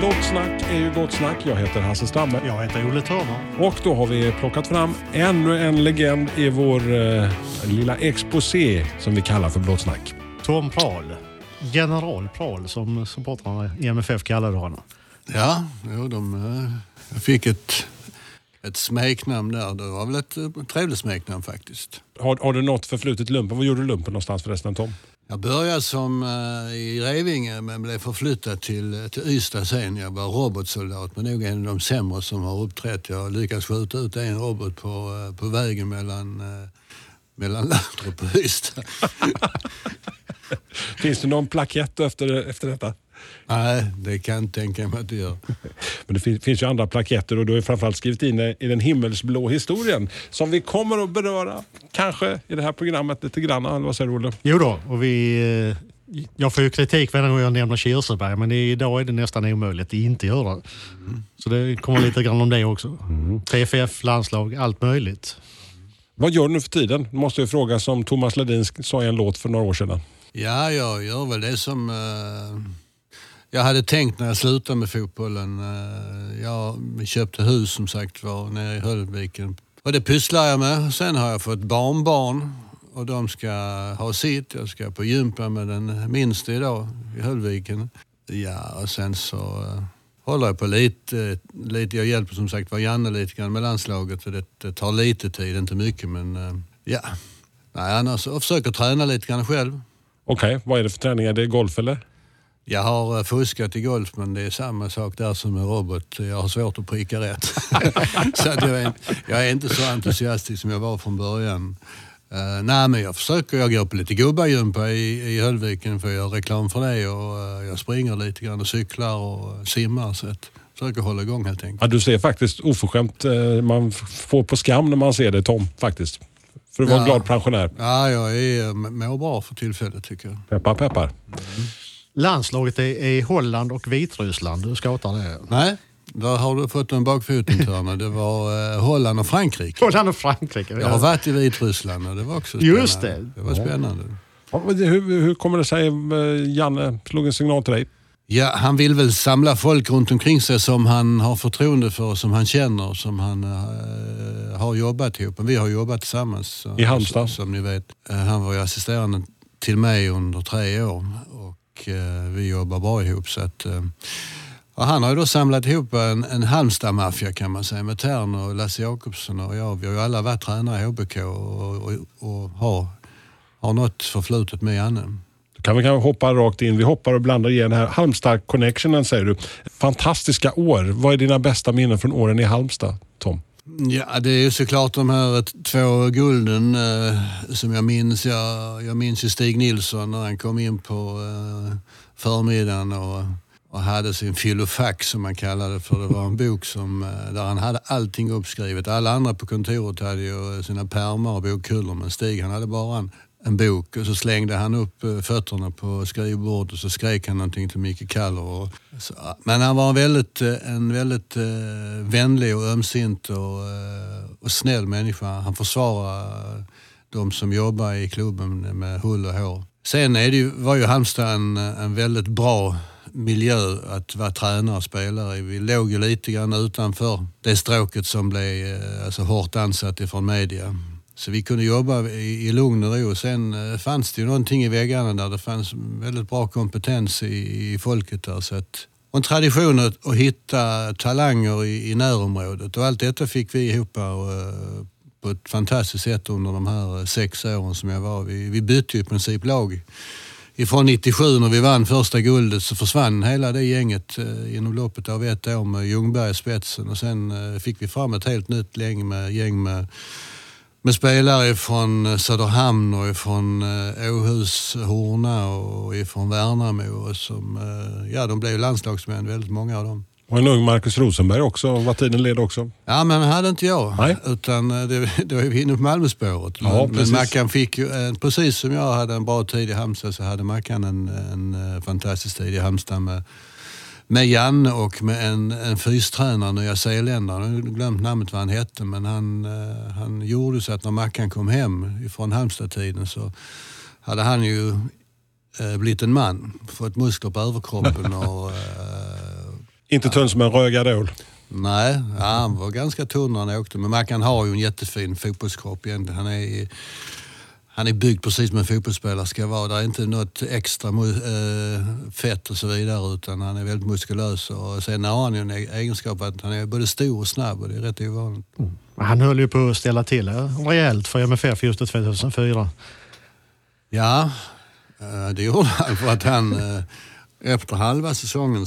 Blått snack är ju gott snack. Jag heter Hasse Stamme. Jag heter Olle Törner. Och då har vi plockat fram ännu en legend i vår lilla exposé som vi kallar för Blått snack. Tom Prahl. General Prahl som supportrarna i MFF kallade honom. Ja, jag fick ett smeknamn där. Det var väl ett trevligt smeknamn faktiskt. Har du något förflutet lumpen? Vad gjorde du lumpen någonstans förresten, Tom? Jag började som i Revinge men blev förflyttad till Ystad sen. Jag var robotsoldat, men nog en av de sämre som har uppträtt. Jag lyckades skjuta ut en robot på vägen mellan Landrup och Ystad. Finns det någon plakett efter detta? Nej, det kan jag inte tänka mig att det gör. Men det finns ju andra plaketter och du har framförallt skrivit in i den himmelsblå historien som vi kommer att beröra kanske i det här programmet lite grann. Eller vad säger du, Olle? Jo då, och jag får ju kritik varje gång jag nämner Kirseberg, men idag är det nästan omöjligt att inte göra det. Så det kommer lite grann om det också. TFF, landslag, allt möjligt. Vad gör du nu för tiden? Måste jag fråga som Thomas Ledin sa i en låt för några år sedan. Ja, jag gör väl det som jag hade tänkt när jag slutade med fotbollen. Jag köpte hus som sagt var nere i Höllviken. Och det pysslar jag med. Sen har jag fått barnbarn och de ska ha sitt. Jag ska på gympa med den minsta idag i Höllviken. Ja, och sen så håller jag på lite. Jag hjälper som sagt var Janne lite grann med landslaget. Och det tar lite tid, inte mycket, men ja. Nej, annars jag försöker träna lite grann själv. Okej, vad är det för träningar? Det är golf eller? Jag har fuskat i golf, men det är samma sak där som med robot. Jag har svårt att pricka rätt. Så att jag är inte så entusiastisk som jag var från början. Nej, men jag går på lite gubbagympa i Höllviken för att göra reklam för det. Och jag springer lite grann och cyklar och simmar. Så att försöker hålla igång helt enkelt. Ja, du ser faktiskt oförskämt. Man får på skam när man ser det, Tom, faktiskt. För att vara en glad pensionär. Ja, jag mår bra för tillfället tycker jag. Peppar, peppar. Landslaget är i Holland och Vitryssland. Du scoutar det? Nej, där har du fått en bakfoten, Törner. Det var Holland och Frankrike. Holland och Frankrike. Jag har varit i Vitryssland och det var också spännande. Just det. Det var spännande. Ja, hur kommer det sig Janne slog en signal till dig? Ja, han vill väl samla folk runt omkring sig som han har förtroende för, som han känner, som han har jobbat ihop. Vi har jobbat tillsammans. I Halmstad? Som ni vet. Han var ju assisterande till mig under 3 år och vi jobbar bra ihop. Så att, och han har ju då samlat ihop en Halmstad-maffia kan man säga, med Tern och Lasse Jakobsson och jag. Vi har ju alla varit tränare i HBK och har något förflutet med Janne. Kan vi hoppa rakt in. Vi hoppar och blandar igen här. Halmstad-connectionen säger du. Fantastiska år. Vad är dina bästa minnen från åren i Halmstad, Tom? Ja, det är ju såklart de här 2 gulden som jag minns. Jag minns ju Stig Nilsson när han kom in på förmiddagen och hade sin filofax som man kallade för. Det var en bok där han hade allting uppskrivet. Alla andra på kontoret hade ju sina pärmar och bokhyllor, men Stig han hade bara en bok och så slängde han upp fötterna på skrivbordet och så skrek han någonting till Micke Kaller. Men han var en väldigt vänlig och ömsint och snäll människa. Han försvarade de som jobbar i klubben med hull och hår. Sen var ju Halmstad en väldigt bra miljö att vara tränare och spelare i. Vi låg ju lite grann utanför det stråket som blev hårt ansatt ifrån media. Så vi kunde jobba i lugn och ro. Sen fanns det ju någonting i väggarna där det fanns väldigt bra kompetens i folket där. Så och en tradition att hitta talanger i närområdet. Och allt detta fick vi ihop på ett fantastiskt sätt under de här 6 åren som jag var. Vi bytte ju i princip lag. Ifrån 97 när vi vann första guldet så försvann hela det gänget inom loppet av 1 år med Ljungberg i spetsen. Och sen fick vi fram ett helt nytt gäng med spelare från Söderhamn och från Åhus, Horna och från Värnamo. Som, de blev landslagsmän, väldigt många av dem. Och en ung Marcus Rosenberg också, vad tiden led också. Ja, men hade inte jag. Nej. Utan det var ju inne på Malmöspåret. Ja, men Mackan fick ju, precis som jag hade en bra tid i Halmstad så hade Mackan en fantastisk tid i Halmstad med Janne och med en fystränare, nya zeeländare. Jag har glömt namnet vad han hette, men han gjorde så att när Mackan kom hem från Halmstad-tiden så hade han ju blivit en man, fått muskler på överkroppen och Inte tunn som en rögarol. Nej, han var ganska tunn när han åkte. Men Mackan har ju en jättefin fotbollskropp egentligen. Han är byggd precis som en fotbollsspelare ska vara. Det är inte något extra fett och så vidare, utan han är väldigt muskulös. Och sen har han ju en egenskap att han är både stor och snabb, och det är rätt ovanligt. Han höll ju på att ställa till rejält för MFF just 2004. Ja, det gjorde han, för att han efter halva säsongen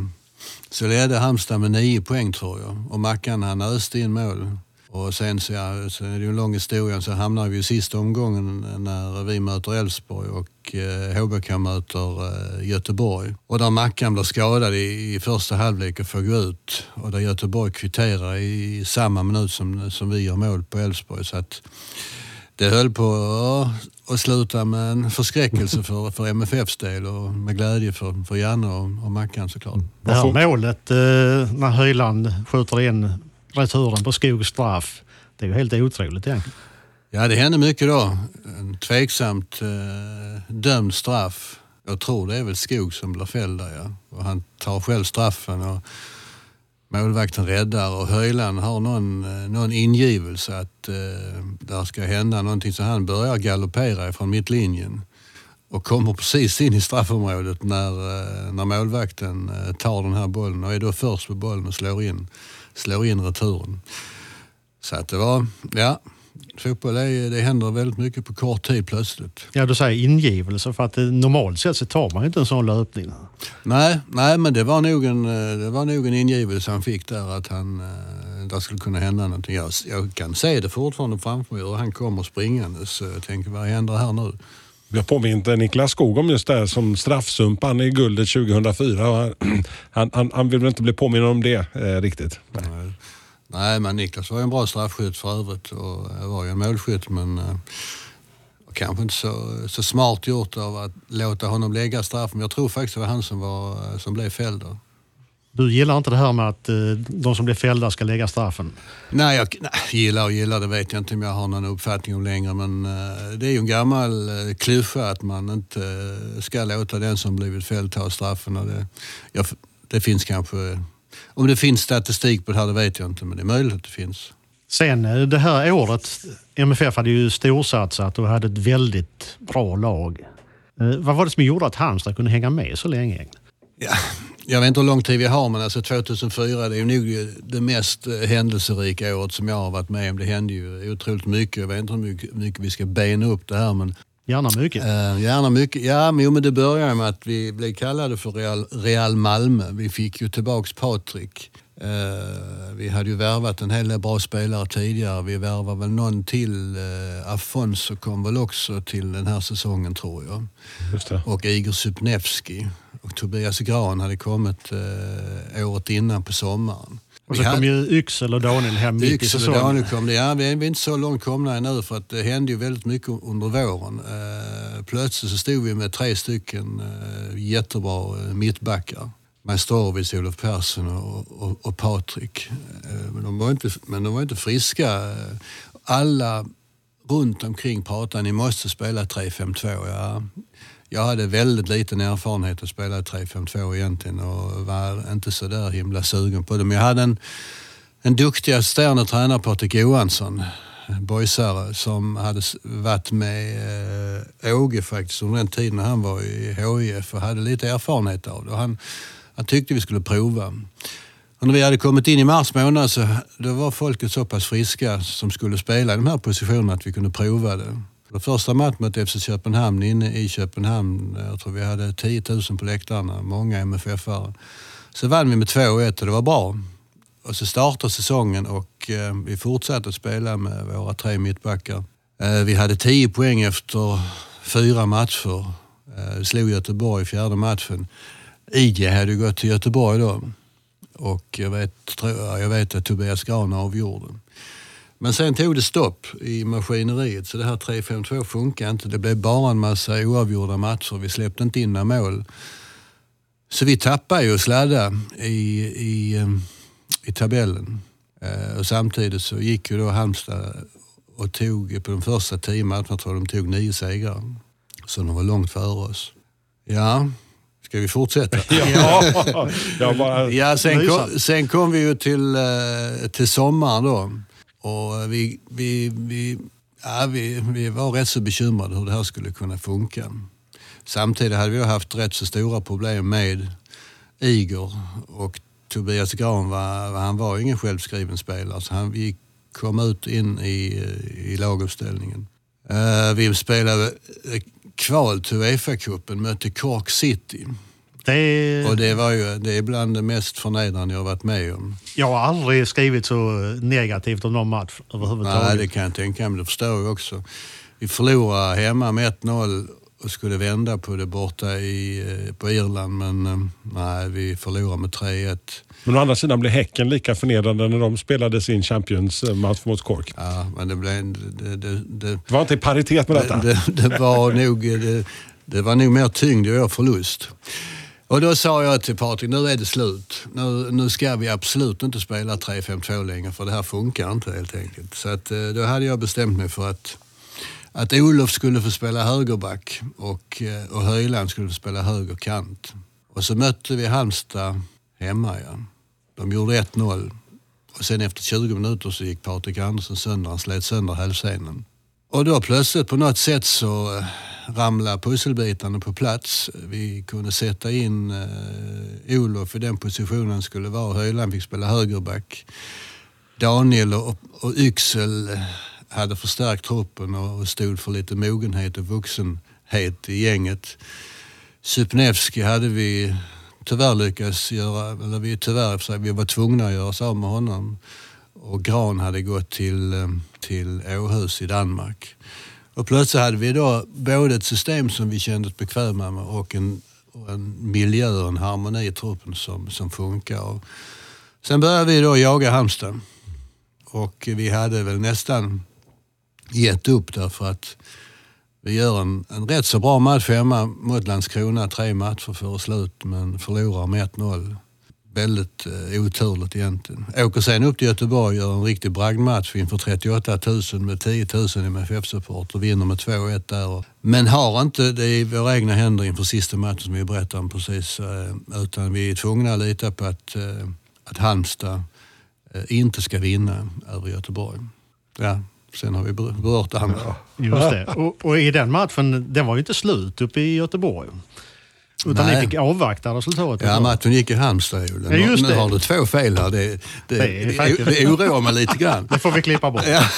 så ledde Halmstad med 9 poäng, tror jag. Och Mackan, han öste in mål. Och sen så är det ju en lång historia, så hamnar vi i sista omgången när vi möter Elfsborg och HBK möter Göteborg. Och där Mackan blir skadad i första halvlek och får gå ut. Och där Göteborg kvitterar i samma minut som vi gör mål på Elfsborg. Så att det höll på att sluta med en förskräckelse för MFFs del, och med glädje för Janne och Mackan såklart. Det här målet när Höjland skjuter in returen på Skogs straff, det är ju helt otroligt egentligen. Ja, det hände mycket då. En tveksamt dömd straff. Jag tror det är väl Skog som blir fälld där, ja. Och han tar själv straffen och målvakten räddar, och Höjland har någon ingivelse att där ska hända någonting, så han börjar galoppera från mittlinjen och kommer precis in i straffområdet när målvakten tar den här bollen och är då först på bollen och slår in returen. Så att det var, ja, fotboll det händer väldigt mycket på kort tid plötsligt. Ja, du säger ingivelse, för att normalt sett så tar man ju inte en sån löpning. Nej, men det var nog en ingivelse han fick där, att där skulle kunna hända någonting. Jag kan se det fortfarande framför mig, och han kommer springande, så jag tänker, vad händer här nu? Jag påminner Niklas Skog om just det här som straffsumpan i guldet 2004. Och han vill väl inte bli påminn om det riktigt. Nej, men Niklas var ju en bra straffskytt för övrigt, och var ju en målskytt, men kanske inte så smart gjort av att låta honom lägga straffen. Jag tror faktiskt det var han som blev fälld. Du gillar inte det här med att de som blir fällda ska lägga straffen? Nej, jag gillar det vet jag inte om jag har någon uppfattning om längre, men det är ju en gammal klyscha att man inte ska låta den som blivit fälld ta straffen. Och det finns kanske, om det finns statistik på det här, det vet jag inte, men det är möjligt att det finns. Sen det här året, MFF hade ju storsatsat och hade ett väldigt bra lag. Vad var det som gjorde att Halmstad kunde hänga med så länge? Ja, jag vet inte hur lång tid vi har, men alltså 2004 det är ju nog det mest händelserika året som jag har varit med om. Det hände ju otroligt mycket. Jag vet inte hur mycket vi ska bena upp det här, men gärna mycket. Gärna mycket. Ja, men det började med att vi blev kallade för Real Malmö. Vi fick ju tillbaks Patrik. Vi hade ju värvat en hel del bra spelare tidigare. Vi värvade väl någon till. Afonso kom väl också till den här säsongen, tror jag. Just det. Och Igor Supnevski. Och Tobias Gran hade kommit året innan på sommaren. Och så kom ju Yxel och Daniel hem mitt i säsongen. Daniel kom det. Ja, vi är inte så långt komna ännu, för att det hände ju väldigt mycket under våren. Plötsligt så stod vi med 3 stycken jättebra mittbackar. Majstorovic, Olof Persson och Patrik. Men de var inte friska. Alla runt omkring pratade, ni måste spela 3-5-2. Ja. Jag hade väldigt liten erfarenhet att spela 3-5-2 egentligen, och var inte så där himla sugen på det. Men jag hade en duktig assisterande tränare, Patrik Johansson, boysare, som hade varit med Åge faktiskt under den tiden när han var i HIF och hade lite erfarenhet av det. Och han tyckte vi skulle prova. Och när vi hade kommit in i mars månad, så då var folket så pass friska som skulle spela i de här positionerna att vi kunde prova det. Det första matchen mot FC Köpenhamn inne i Köpenhamn, jag tror vi hade 10 000 på läktarna, många MFF-are. Så vann vi med 2-1 och det var bra. Och så startade säsongen och vi fortsatte att spela med våra 3 mittbackar. Vi hade 10 poäng efter 4 matcher. Slog Göteborg i 4:e matchen. IG hade ju gått till Göteborg då. Och jag vet att Tobias Gran avgjorde. Men sen tog det stopp i maskineriet, så det här 3-5-2 funkar inte. Det blev bara en massa oavgjorda matcher. Vi släppte inte in några mål. Så vi tappade ju och sladda i tabellen. Och samtidigt så gick ju då Halmstad och tog på de första 10 matcherna, tror jag de tog 9 segrar. Så de var långt före oss. Ja, Ska vi fortsätta? Sen kom vi ju till sommaren då. Och vi var rätt så bekymrade hur det här skulle kunna funka. Samtidigt hade vi haft rätt så stora problem med Igor och Tobias Gran. Han var ingen självskriven spelare, så vi kom in i laguppställningen. Vi spelade kval till UEFA-cupen, mötte Cork City. Och det är bland det mest förnedrande jag har varit med om. Jag har aldrig skrivit så negativt om någon match överhuvudtaget. Nej, det kan jag tänka mig. Det förstår jag också. Vi förlorade hemma med 1-0 och skulle vända på det borta på Irland. Men nej, vi förlorade med 3-1. Men å andra sidan blev Häcken lika förnedrande när de spelade sin Champions-match mot Cork. Ja, men det var inte i paritet med detta. Det var nog mer tyngd i vår förlust. Och då sa jag till Patrik, nu är det slut. Nu ska vi absolut inte spela 3-5-2 längre, för det här funkar inte helt enkelt. Så att, då hade jag bestämt mig för att Olof skulle få spela högerback och Höjland skulle få spela högerkant. Och så mötte vi Halmstad hemma. Ja. De gjorde 1-0 och sen efter 20 minuter så gick Patrik Andersson sönder. Han slet sönder hälsenan. Och då plötsligt på något sätt så ramlade pusselbitarna på plats. Vi kunde sätta in Olof i den positionen skulle vara. Höjland fick spela högerback. Daniel och Yxel hade förstärkt truppen och stod för lite mogenhet och vuxenhet i gänget. Supnevski hade vi tyvärr lyckats göra, eller vi var tvungna att göra oss av med honom. Och Gran hade gått till Åhus i Danmark. Och plötsligt hade vi då både ett system som vi kände oss bekväma med och en miljö och en harmoni i truppen som funkar. Och sen började vi då jaga Halmstad. Och vi hade väl nästan gett upp därför att vi gör en rätt så bra match hemma mot Landskrona, 3 matcher före slut, men förlorar med 1-0. Väldigt oturligt egentligen. Åker sen upp till Göteborg och gör en riktig bragdmatch inför 38 000 med 10 000 i MFF-support och vinner med 2-1 där. Men har inte det i våra egna händer inför sista matchen som vi berättade om precis, utan vi är tvungna att lita på att Halmstad inte ska vinna över Göteborg. Ja. Sen har vi berört det andra. Just det. Och i den matchen, den var ju inte slut uppe i Göteborg. Utan ni fick avvakta resultatet. Ja, matchen gick i Halmstad. Nu har du 2 fel här. Det oroar mig lite grann. Det får vi klippa bort. Ja,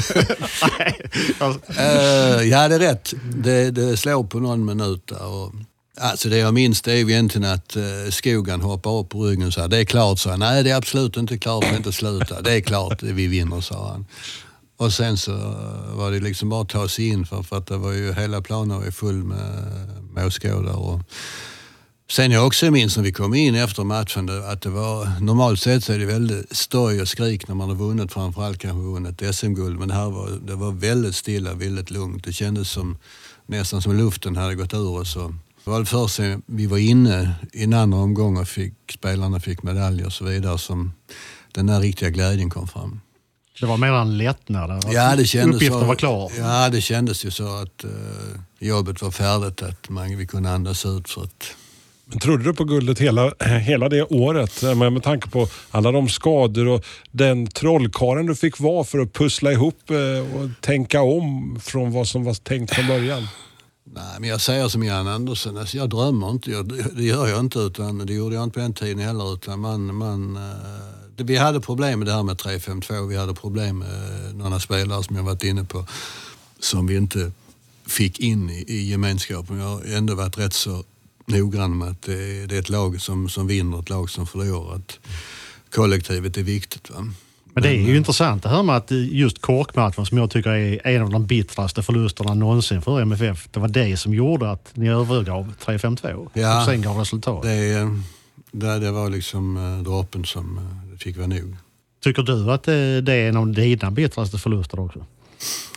ja, det är rätt. Det slår på någon minut där. Och, alltså det jag minns det är ju egentligen att Skogan hoppar upp på ryggen och sa det är klart, sa han. Nej, det är absolut inte klart, det är inte sluta. Det är klart, vi vinner, sa han. Och sen så var det liksom bara att ta sig in för att det var ju hela planen var full med åskådare. Och sen jag också minns när vi kom in efter matchen att det var, normalt sett så är det väldigt stoj och skrik när man har vunnit, framförallt kanske vunnit SM-guld, men det var väldigt stilla, väldigt lugnt. Det kändes nästan som luften hade gått ur oss. Det var först sen vi var inne i en andra omgång och spelarna fick medaljer och så vidare som den där riktiga glädjen kom fram. Det var mer en lättnad. Ja, det kändes uppgiften så, var klar. Ja, det kändes ju så att jobbet var färdigt, att vi kunde andas ut. Så att... Men trodde du på guldet hela det året? Med tanke på alla de skador och den trollkaren du fick vara för att pussla ihop och tänka om från vad som var tänkt från början. Nej, men jag säger som Jan Andersson, alltså jag drömmer inte. Det gör jag inte, utan det gjorde jag inte på den tiden heller. Utan vi hade problem med det här med 3-5-2. Vi hade problem med några spelare som jag varit inne på som vi inte fick in i gemenskapen. Jag har ändå varit rätt så noggrann med att det är ett lag som vinner, ett lag som förlorar. Att kollektivet är viktigt. Va? Men det är ju intressant det här med att just Cork-matchen, som jag tycker är en av de bittraste förlusterna någonsin för MFF, det var det som gjorde att ni övergav 3-5-2 ja, och sen gav resultat. Det var liksom droppen som fick vara nog. Tycker du att det är en av dina bittraste förluster också?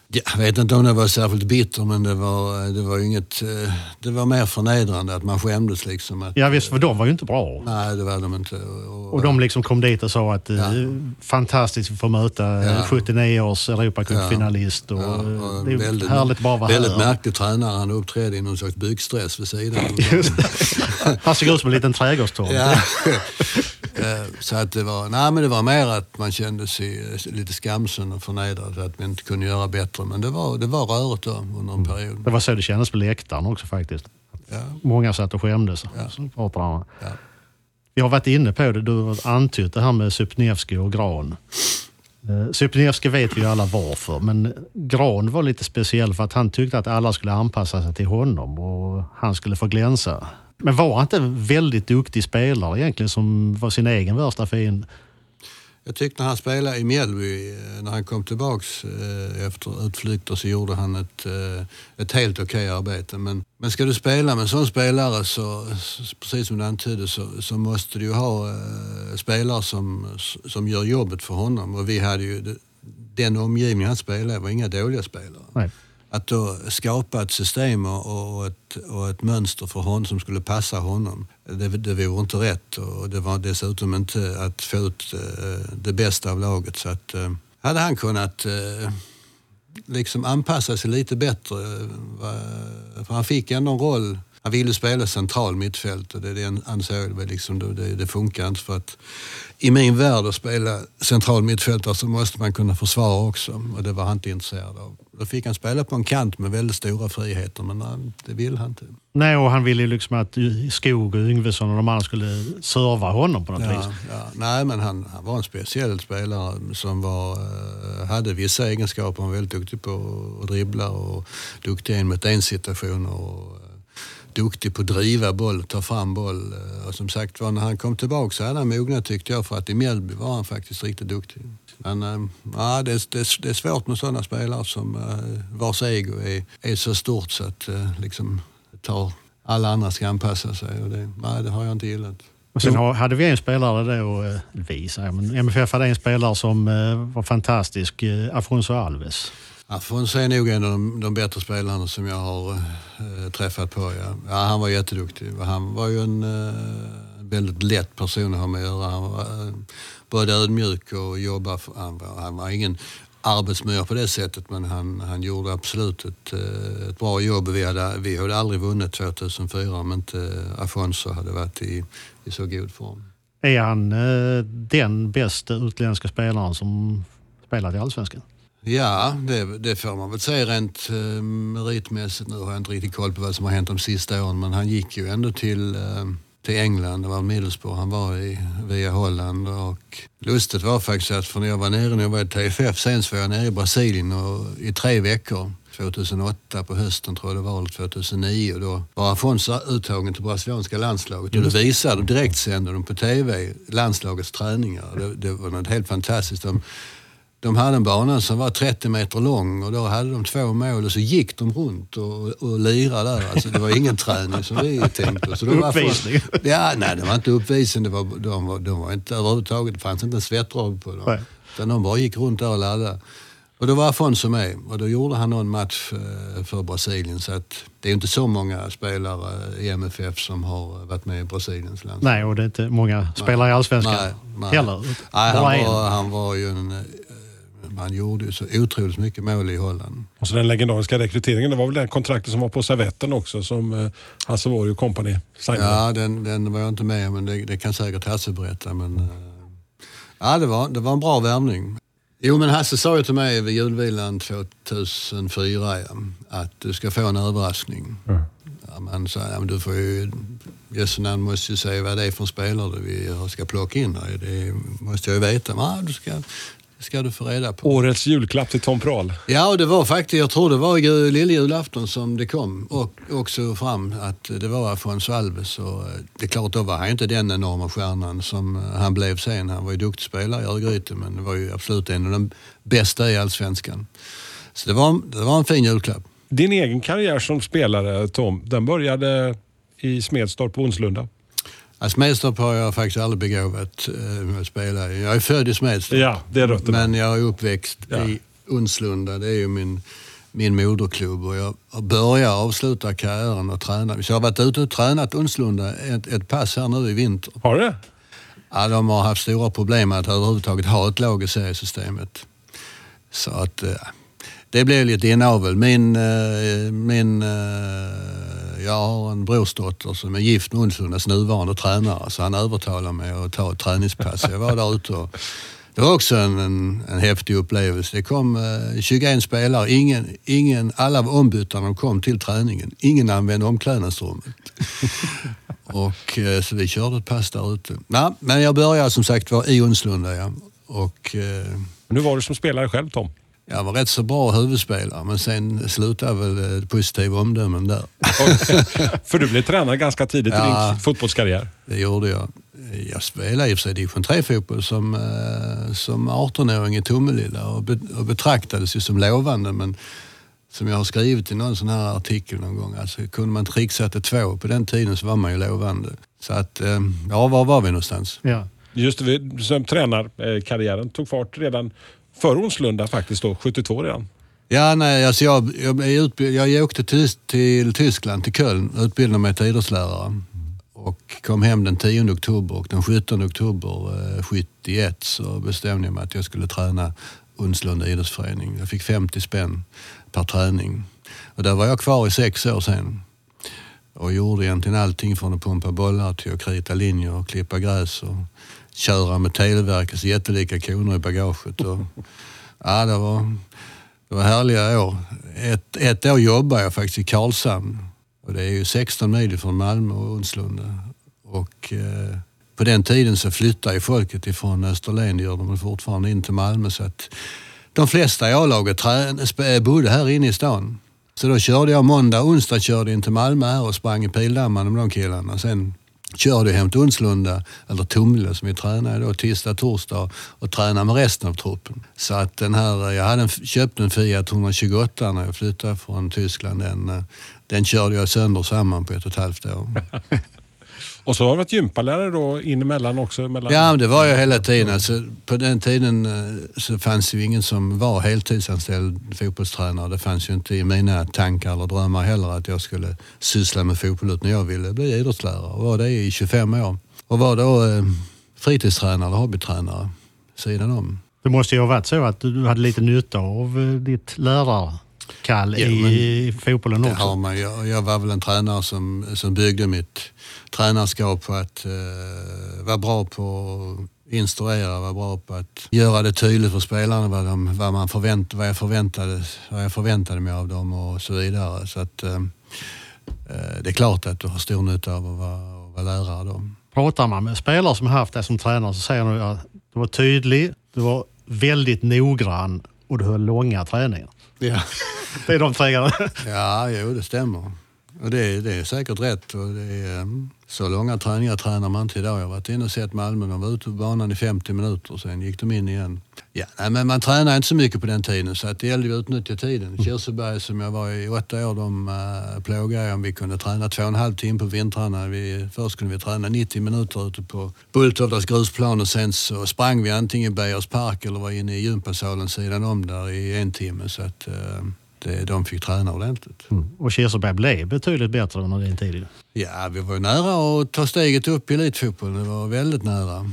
Jag vet inte om det var särskilt bitter, men det var inget, det var mer förnedrande att man skämdes liksom. Att, ja visst, för de var ju inte bra. Nej, det var de inte. Och de liksom kom dit och sa att fantastiskt att få möta 79 års Europacupfinalist och, det är väldigt, härligt bara vara väldigt märkligt tränare. Han uppträdde i någon slags byggstress vid sidan. Han såg ut som en liten trädgårdstorm. Ja. Så att det var mer att man kände sig lite skamsen och förnedrad att vi inte kunde göra bättre. Men det var rörigt då under en period. Det var så det kändes på läktaren också faktiskt. Ja. Många satt och skämdes. Ja. Vi har varit inne på det, du har antytt det här med Sypniewski och Gran. Sypniewski vet vi ju alla varför, men Gran var lite speciell för att han tyckte att alla skulle anpassa sig till honom och han skulle få glänsa. Men var han inte en väldigt duktig spelare egentligen som var sin egen värsta fiende? Jag tyckte när han spelade i Mjällby, när han kom tillbaks efter utflykter så gjorde han ett helt okej arbete. Men ska du spela med en sån spelare så precis som du antydde så måste du ju ha spelare som gör jobbet för honom. Och vi hade ju, den omgivningen han spelade var inga dåliga spelare. Nej. Att då skapa ett system och ett mönster för honom som skulle passa honom, det var inte rätt. Och det var dessutom inte att få ut det bästa av laget. Så att hade han kunnat liksom anpassa sig lite bättre, för han fick ändå en roll. Han ville spela central mittfält och det ansåg jag liksom, det funkar inte, för att i min värld att spela central mittfältare så måste man kunna försvara också, och det var han inte intresserad av. Då fick han spela på en kant med väldigt stora friheter, men det ville han inte. Nej, och han ville ju liksom att Skog och Yngvesson och de andra skulle serva honom på något vis. Ja. Nej, men han var en speciell spelare som hade vissa egenskaper. Han var väldigt duktig på att dribbla och duktig i en mot en situation och duktig på att driva boll, ta fram boll. Och som sagt var, när han kom tillbaka så hade han mognat, tyckte jag, för att i Mjällby var han faktiskt riktigt duktig. Men det är svårt med sådana spelare som vars ego är så stort så att liksom tar alla andra ska anpassa sig. Och det har jag inte gillat. Och sen hade vi en spelare då, men MFF hade en spelare som var fantastisk, Afonso Alves. Afonso är nog en av de bättre spelarna som jag har träffat på. Ja, han var jätteduktig. Han var ju en väldigt lätt person att ha med att göra. Han var både ödmjuk och jobbade. Han var ingen arbetsmiljö på det sättet, men han gjorde absolut ett bra jobb. Vi hade aldrig vunnit 2004 om inte Afonso hade varit i så god form. Är han den bästa utländska spelaren som spelat i Allsvenskan? Ja, det får man väl säga rent meritmässigt. Nu har jag inte riktigt koll på vad som har hänt de sista åren, men han gick ju ändå till England. Det var Middlesbrough han var via Holland, och lustigt var faktiskt att när jag var i TFF, sen så var jag nere i Brasilien och i 3 veckor. 2008 på hösten tror jag det var, 2009, och då var Afonso uttagen till brasilianska landslaget och då visade de direkt sände de på TV landslagets träningar. Det var något helt fantastiskt. De hade en bana som var 30 meter lång och då hade de 2 mål och så gick de runt och lirade där. Alltså det var ingen träning som vi tänkte. Så uppvisning? Nej, det var inte uppvisning. De var inte överhuvudtaget, det fanns inte en svettdrag på dem. Utan de bara gick runt där och laddade. Och då var Afonso med och då gjorde han någon match för Brasilien, så att det är inte så många spelare i MFF som har varit med i Brasiliens land. Nej, och det är inte många spelare i Allsvenskan heller. Nej, han var ju man gjorde ju så otroligt mycket mål i Holland. Och så den legendariska rekryteringen, det var väl den kontraktet som var på servetten också som Hasse Borg och kompani signade? Ja, den var jag inte med, men det kan säkert Hasse berätta. Men, det var en bra värvning. Jo, men Hasse sa ju till mig vid julvilan 2004 att du ska få en överraskning. Ja, man sa, men du får ju, Jössenan måste ju säga vad det är för spelare vi ska plocka in här. Det måste jag ju veta. Men, ska du få reda på. Årets julklapp till Tom Prahl. Ja, och det var faktiskt, jag tror det var lilljulafton som det kom. Och också fram att det var Afonso Alves. Och det är klart, då var han inte den enorma stjärnan som han blev sen. Han var ju duktig spelare i Örgryte, men det var ju absolut en av de bästa i Allsvenskan. Så det var en fin julklapp. Din egen karriär som spelare, Tom, den började i Smedstorp på Onslunda. Smedstorp har jag faktiskt aldrig begåvat med att spela. Jag är född i Smedstorp. Ja, det är rötterna. Men jag är uppväxt Unslunda, det är ju min moderklubb och jag börjar avsluta karriären och träna. Så jag har varit ute och tränat Unslunda ett pass här nu i vinter. Har du? Ja, de har haft stora problem med att överhuvudtaget ha ett lag i seriesystemet. Så att det blev lite inavel. Jag har en brorsdotter som är gift med Unslundas nuvarande tränare, så han övertalade mig att ta ett träningspass. Jag var där ute och det var också en häftig upplevelse. Det kom 21 spelare, alla var ombytta när de kom till träningen. Ingen använde omklädnadsrummet. Och så vi körde ett pass där ute. Men jag började som sagt var i Unslunda. Ja. Och, nu var du som spelare själv, Tom? Jag var rätt så bra huvudspelare, men sen slutade väl positiva omdömen där. För du blev tränare ganska tidigt i din fotbollskarriär. Det gjorde jag. Jag spelade i och för sig division 3-fotboll som 18-åring i Tomelilla och betraktades ju som lovande, men som jag har skrivit i någon sån här artikel någon gång, alltså kunde man trixa till 2 på den tiden så var man ju lovande. Så att, var var vi någonstans? Ja. Just det, som tränarkarriären tog fart redan för Unslunda faktiskt då, 72 redan. Ja, nej, alltså jag åkte till Tyskland, till Köln, utbildade mig till idrottslärare och kom hem den 10 oktober och den 17 oktober 71 så bestämde jag mig att jag skulle träna Unslunda idrottsförening. Jag fick 50 spänn per träning och där var jag kvar i 6 år sen och gjorde egentligen allting från att pumpa bollar till att krita linjer och klippa gräs och köra med Televerkets jättelika koner i bagaget. Och, ja, det var härliga år. Ett år jobbade jag faktiskt i Karlshamn. Och det är ju 16 mil från Malmö och Unslunda. Och på den tiden så flyttade ju folket ifrån Österlen, det gör de fortfarande, in till Malmö. Så att de flesta i A-laget bodde här inne i stan. Så då körde jag onsdag körde in till Malmö här och sprang i Pildamman med de killarna. Sen körde jag hem till Unslunda, eller Tumle som vi tränade då, tisdag, torsdag och tränade med resten av truppen. Så att jag köpte en Fiat 128 när jag flyttade från Tyskland. Den körde jag sönder samman på 1,5 år. Och så har du varit gympalärare då inemellan också? Ja, men det var jag hela tiden. Alltså, på den tiden så fanns ju ingen som var heltidsanställd fotbollstränare. Det fanns ju inte i mina tankar eller drömmar heller att jag skulle syssla med fotboll utan jag ville bli idrottslärare. Och var det i 25 år. Och var då fritidstränare eller hobbytränare sidan om. Det måste ju ha varit så att du hade lite nytta av ditt lärarkall i fotbollen också. Det har man. Jag var väl en tränare som byggde mitt tränarskap på att vara bra på att instruera, vara bra på att göra det tydligt för spelarna vad jag förväntade mig av dem och så vidare. Så att det är klart att du har stor nytta av att vara lärare då. Pratar man med spelare som har haft det som tränare så säger de att du var tydlig, du var väldigt noggrann och du höll långa träningar. Ja. Det är de 3 grejerna. Ja, jo, det stämmer. Och det är säkert rätt. Och det är, så långa träningar tränar man inte idag. Jag har varit inne och sett Malmö. De var ute på banan i 50 minuter och sen gick de in igen. Ja, nej, men man tränar inte så mycket på den tiden så att det gällde att utnyttja tiden. Kirseberg som jag var i 8 år, de plågade om vi kunde träna 2,5 timmar på vintrarna. Först kunde vi träna 90 minuter ute på Bulltoftas grusplan och sen så sprang vi antingen i Bejers park eller var inne i gympasalen sidan om där i 1 timme så att de fick träna ordentligt. Och Kirseberg blev betydligt bättre under din tid. Ja, vi var nära att ta steget upp i elitfotboll. Det var väldigt nära.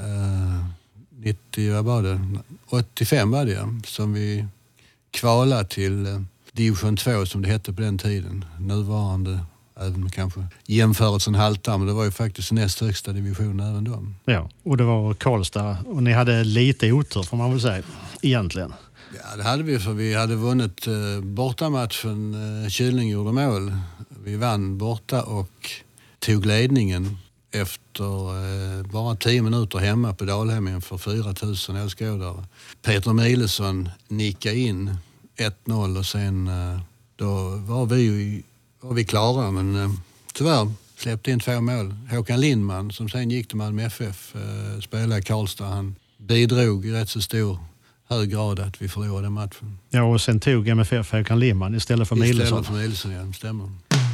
85 var det som vi kvalade till division 2 som det hette på den tiden. Nuvarande, även kanske jämförelsen haltar, men det var ju faktiskt näst högsta division även då. Ja, och det var Karlstad och ni hade lite otur får man väl säga, egentligen. Ja, det hade vi för vi hade vunnit bortamatchen. Kylning gjorde mål. Vi vann borta och tog ledningen efter bara 10 minuter hemma på Dalhemmen för 4 000 åskådare. Peter Milesson nickade in 1-0 och sen då var vi klara men tyvärr släppte in 2 mål. Håkan Lindman som sen gick till Malmö FF spelade i Karlstad. Han bidrog i rätt så stor hög grad att vi förlorade matchen. Ja, och sen tog MFF Håkan Lindman istället för Milesson. Istället för Milesson, ja, stämmer.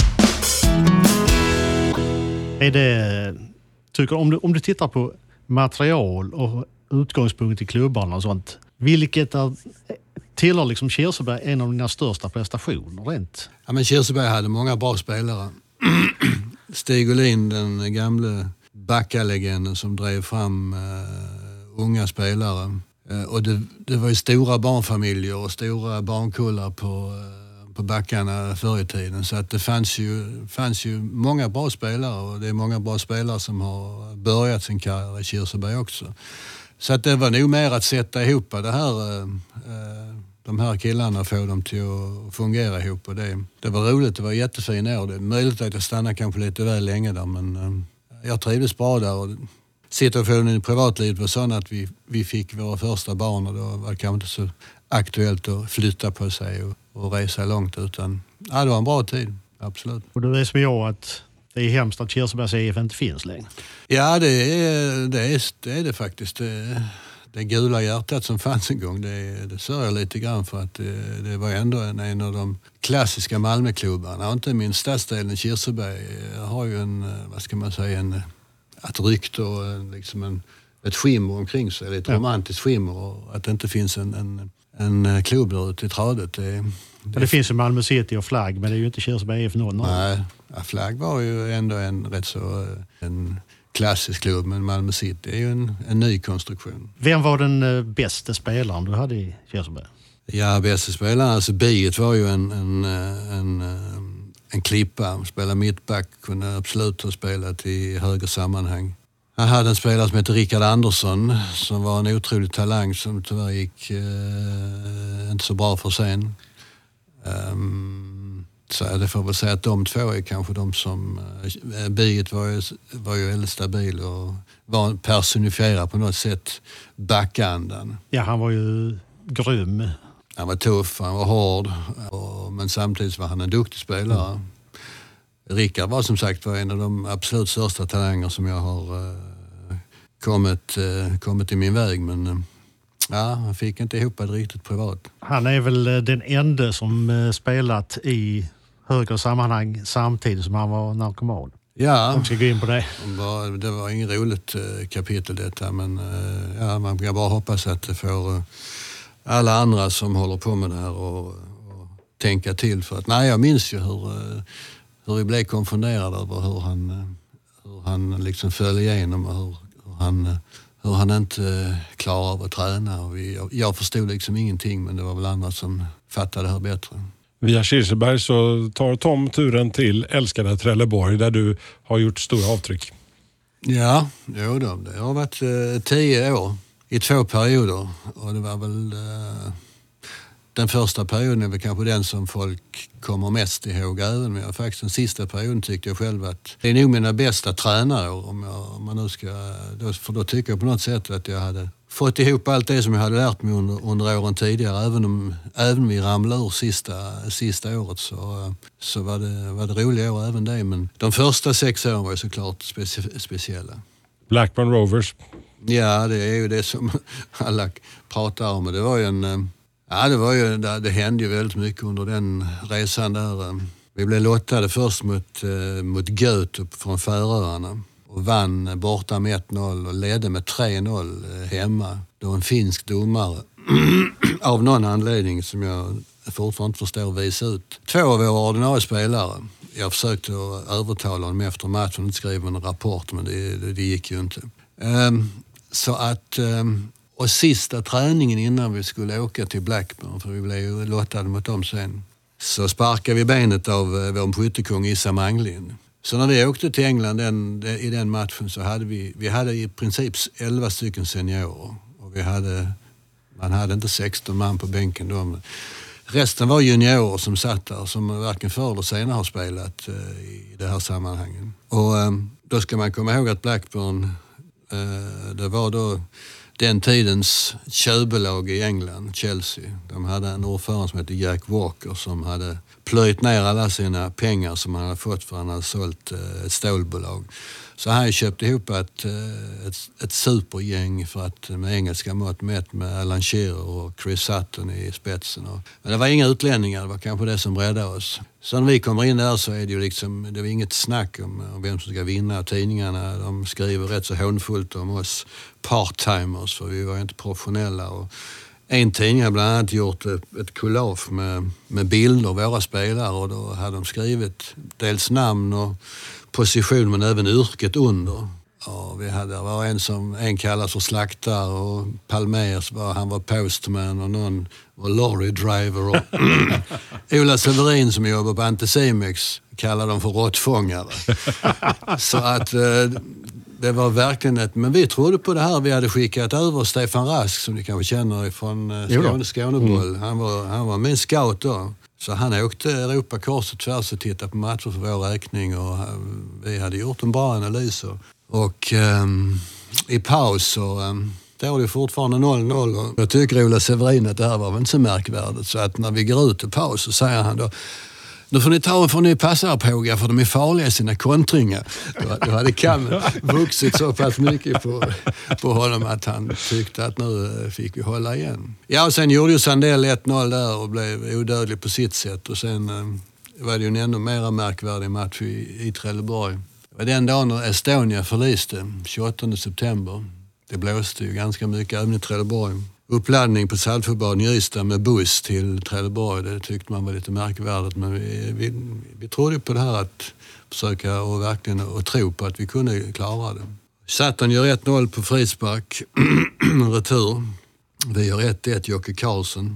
Är det, tycker om du tittar på material och utgångspunkt i klubbarna och sånt, Vilket tillhör liksom Kirseberg en av dina största prestationer rent? Ja, men Kirseberg hade många bra spelare. Stig Olin, den gamle Backa-legenden som drev fram unga spelare. Och det var ju stora barnfamiljer och stora barnkullar på backarna förr i tiden. Så att det fanns ju många bra spelare och det är många bra spelare som har börjat sin karriär i Kirseberg också. Så att det var nog mer att sätta ihop det här, de här killarna, få dem till att fungera ihop. Och det var roligt, det var jättefin år. Det är möjligt att jag stannade kanske lite väl länge där, men jag trivdes bra där. Och situationen i privatlivet var sån att vi fick våra första barn och då var det kanske inte så aktuellt att flytta på sig och resa långt, utan det var en bra tid, absolut. Och du vet som jag att det är hemskt att Kirsebergs IF inte finns längre. Ja, det är det faktiskt. Det gula hjärtat som fanns en gång, det sörjer jag lite grann för att det var ändå en av de klassiska Malmöklubbarna. Och inte minst stadsdelen Kirseberg har ju ett rykte och liksom ett skimmer omkring sig, ett romantiskt skimmer, och att det inte finns en klubb där ute i tradet. Det finns ju Malmö City och Flagg, men det är ju inte Kirseberg IF någon. Nej, Flagg var ju ändå en klassisk klubb, men Malmö City är ju en ny konstruktion. Vem var den bästa spelaren du hade i Kirseberg? Ja, bästa spelaren, alltså Biet var ju en klippa, spelade mittback, kunde absolut ha spelat i högre sammanhang. Han hade en spelare som heter Rickard Andersson som var en otrolig talang som tyvärr gick inte så bra för sen. Så det får väl säga att de två är kanske de som... Biet var ju väldigt stabil och var personifierad på något sätt backandan. Ja, han var ju grym. Han var tuff, han var hård, men samtidigt var han en duktig spelare. Rickard var som sagt en av de absolut största talanger som jag har kommit i min väg, men han fick inte ihop det riktigt privat. Han är väl den enda som spelat i högre sammanhang samtidigt som han var narkoman. Ja, de ska gå in på det. Det var inget roligt kapitel detta, men man kan bara hoppas att det får alla andra som håller på med det här och tänka till. För att jag minns ju hur vi blev konfunderade över hur han liksom föll igenom och hur han inte klarar av att träna. Och jag förstod liksom ingenting, men det var väl andra som fattade det här bättre. Via Kirseberg så tar Tom turen till älskade Trelleborg där du har gjort stora avtryck. Ja, det har varit 10 år i 2 perioder. Och det var väl den första perioden är väl kanske den som folk kommer mest ihåg, även men faktiskt den sista perioden tyckte jag själv att det är nog mina bästa tränare om man nu ska, för då tycker jag på något sätt att jag hade fått ihop allt det som jag hade lärt mig under åren tidigare, även vi ramlade ur sista året så var det roliga år även det, men de första 6 åren var ju såklart speciella. Blackburn Rovers. Ja, det är ju det som alla pratar om, och det var ju det hände ju väldigt mycket under den resan där. Vi blev lottade först mot Göteborg från Färöarna och vann borta med 1-0 och ledde med 3-0 hemma. Då en finsk domare av någon anledning som jag fortfarande inte förstår visa ut 2 av våra ordinarie spelare. Jag försökte övertala honom efter matchen att skriva en rapport, men det gick ju inte. Så att... Och sista träningen innan vi skulle åka till Blackburn, för vi blev ju lottade mot dem sen, så sparkade vi benet av vår skyttekung Issa Manglin. Så när vi åkte till England i den matchen så hade vi hade i princip 11 stycken seniorer. Och man hade inte 16 man på bänken då. Resten var juniorer som satt där, som varken förr eller senare har spelat i det här sammanhanget. Och då ska man komma ihåg att Blackburn, det var då den tidens köbelag i England, Chelsea. De hade en ordförande som hette Jack Walker som hade plöjt ner alla sina pengar som han hade fått för han hade sålt ett stålbolag. Så han köpte ihop ett supergäng för att med engelska mått mätt med Alan Shearer och Chris Sutton i spetsen. Men det var inga utlänningar, det var kanske det som räddade oss. Så när vi kommer in där så är det ju liksom, det var inget snack om vem som ska vinna. Tidningarna, de skriver rätt så hånfullt om oss part-timers, för vi var inte professionella. Och en tidning har bland annat gjort ett collage med bilder av våra spelare och då hade de skrivit dels namn och position men även yrket under. Ja, det var en kallas för slaktare och Palmers han var postman och någon var lorry driver och Ola Severin som jobbar på Anticimex kallade dem för råttfångare. Så att det var verkligen men vi trodde på det här. Vi hade skickat över Stefan Rask som ni kanske känner från Skåneboll. Han var min scout då. Så han åkte Europa kors och tvärs och tittade på matcher för vår räkning och vi hade gjort en bra analys. Och i paus så då är det fortfarande 0-0 och jag tycker Ola Severin att det här var väl inte så märkvärdigt. Så att när vi går ut i paus så säger han då nu får ni passa er på för de är farliga i sina kontringar. Då hade Kamme vuxit så pass mycket på honom att han tyckte att nu fick vi hålla igen. Ja, och sen gjorde ju Sandell 1-0 där och blev odödlig på sitt sätt. Och sen var det ju en ännu mer märkvärdig match i Trelleborg. Det var den dagen när Estonia förliste, 28 september. Det blåste ju ganska mycket även i Trelleborg. Uppladdning på Saltsjöbaden i Ystad med buss till Trelleborg, det tyckte man var lite märkvärdigt. Men vi trodde på det här att försöka och verkligen och tro på att vi kunde klara det. Saturn gör 1-0 på frispark, retur. Vi gör 1-1, Jocke Karlsson.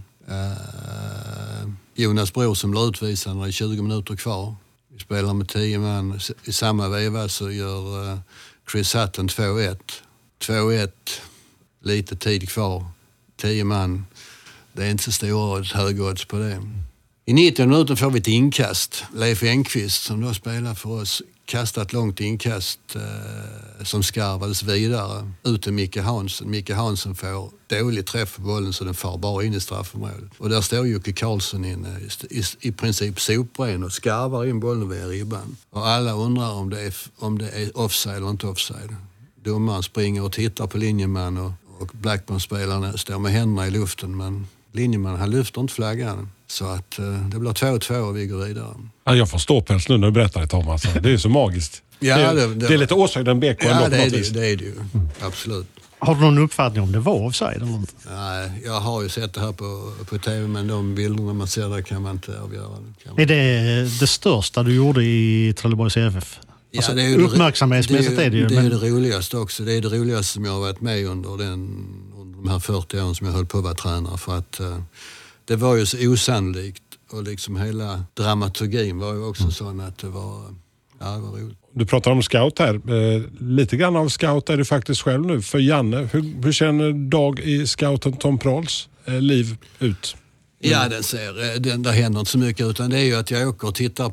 Jonas Bror som blir utvisad när det är 20 minuter kvar. Vi spelar med 10 man. I samma veva så gör Chris Hutton 2-1. 2-1, lite tid kvar. 10 man. Det är inte så stora högodds på det. I 90 minuter får vi ett inkast. Leif Engqvist som då spelar för oss kastar ett långt inkast som skarvades vidare ut till Micke Hansson. Micke Hansson får dålig träff på bollen så den far bara in i straffområdet. Och där står Jocke Karlsson inne i princip sopren och skarvar in bollen via ribban. Och alla undrar om det är offside eller inte offside. Domaren springer och tittar på linjeman och Blackburn-spelarna står med händerna i luften men linjeman han lyfter inte flaggan. Så att det blir 2-2 och vi går vidare. Ja, jag får ståpäls nu när du berättar det, Thomas. Det är så magiskt. Ja, det är lite Åshöjden BK. Ja, det är det ju. Absolut. Har du någon uppfattning om det var offside eller inte? Nej, jag har ju sett det här på tv men de bilderna man ser där kan man inte avgöra. Är det största du gjorde i Trelleborgs FF? Alltså, ja, det är uppmärksamhetsmässigt är det ju. Det är det roligaste också. Det är det roligaste som jag har varit med under de här 40 åren som jag höll på att vara tränare. För att det var ju så osannolikt och liksom hela dramaturgin var ju också sån att det var roligt. Du pratar om scout här. Lite grann av scout är du faktiskt själv nu. För Janne, hur känner dag i scouten Tom Prahls liv ut? Ja, det händer inte så mycket utan det är ju att jag åker och tittar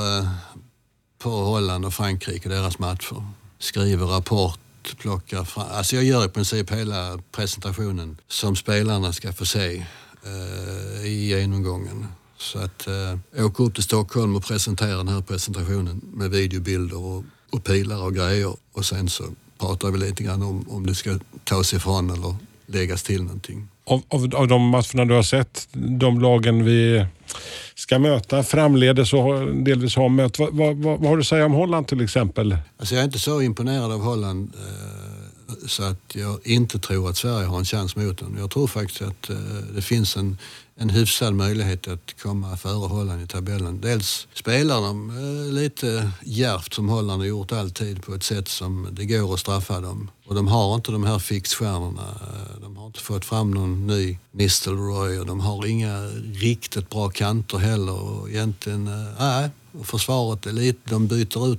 på Holland och Frankrike, deras matcher. Skriver rapport, plockar fram. Alltså jag gör i princip hela presentationen som spelarna ska få se i genomgången. Så att åka upp till Stockholm och presentera den här presentationen med videobilder och pilar och grejer. Och sen så pratar vi lite grann om det ska tas ifrån eller läggas till någonting. Av de matcherna du har sett, de lagen vi ska möta framledes och delvis har mött. Vad har du att säga om Holland till exempel? Alltså jag är inte så imponerad av Holland så att jag inte tror att Sverige har en chans mot den. Jag tror faktiskt att det finns en hyfsad möjlighet att komma före Holland i tabellen. Dels spelar de lite djärvt som Holland har gjort alltid på ett sätt som det går att straffa dem. Och de har inte de här fixstjärnorna. De har inte fått fram någon ny Nistelrooy och de har inga riktigt bra kanter heller. Och egentligen, försvaret är lite, de byter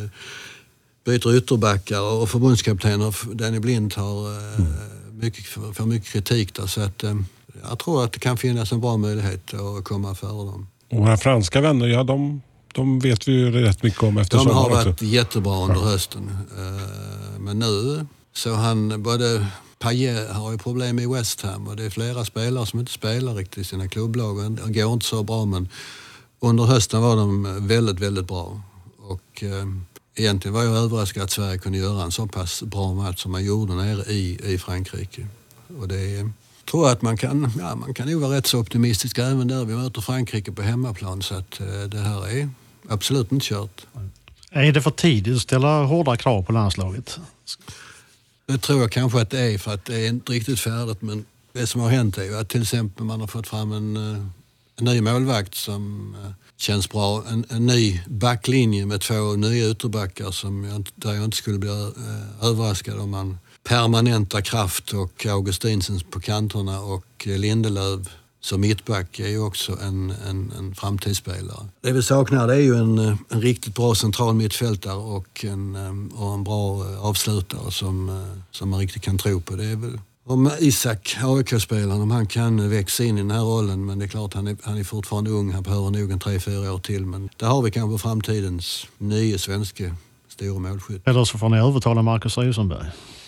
ytterbackar och förbundskaptener Danny Blind har för mycket kritik där. Så att jag tror att det kan finnas en bra möjlighet att komma före dem. Och våra franska vänner, ja de vet vi ju rätt mycket om efter sommaren. De har varit jättebra under hösten. Men nu så både Payet har ju problem i West Ham och det är flera spelare som inte spelar riktigt i sina klubblag. Det går inte så bra men under hösten var de väldigt, väldigt bra. Och egentligen var jag överraskad att Sverige kunde göra en så pass bra match som man gjorde nere i Frankrike. Och det tror jag att man kan nog vara rätt så optimistisk även där vi möter Frankrike på hemmaplan så att det här är absolut inte kört. Är det för tidigt att ställa hårda krav på landslaget? Det tror jag kanske att det är för att det är inte riktigt färdigt men Det som har hänt är ju att till exempel man har fått fram en ny målvakt som känns bra. En ny backlinje med 2 nya ytterbackar där jag inte skulle bli överraskad om man permanenta Kraft och Augustinsen på kanterna och Lindelöf som mittback är ju också en framtidsspelare. Det vi saknar det är ju en riktigt bra central mittfältare och en bra avslutare som man riktigt kan tro på. Det är väl om Isak, AIK-spelaren, om han kan växa in i den här rollen, men det är klart han är fortfarande ung, han behöver nog 3-4 år till, men där har vi kanske framtidens nya svenska stora målskytt. Eller så får ni övertala Marcus Rosenberg.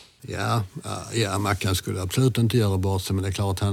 Ja, Mackan skulle absolut inte göra bort sig, men det är klart